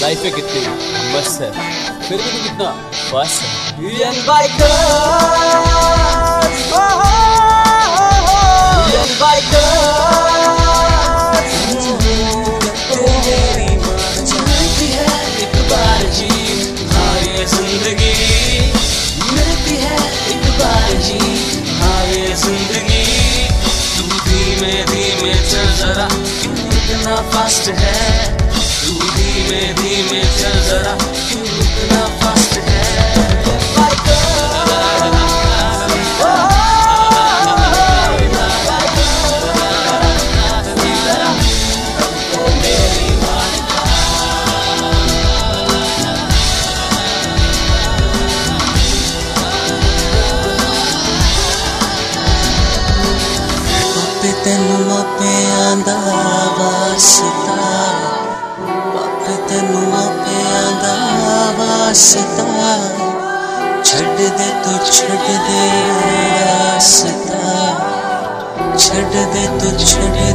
Life है कितनी मस्त है, फिर भी तू कितना फास्ट है। फास्ट है तू, धीमे धीमे चल जरा, क्यों इतना फास्ट है। तेनू मापे आंदा वास्ता, पापे तेनू मापे आंदा वास्ता, छड़ दे तू छड़ दे रास्ता, छड़ दे तू छड़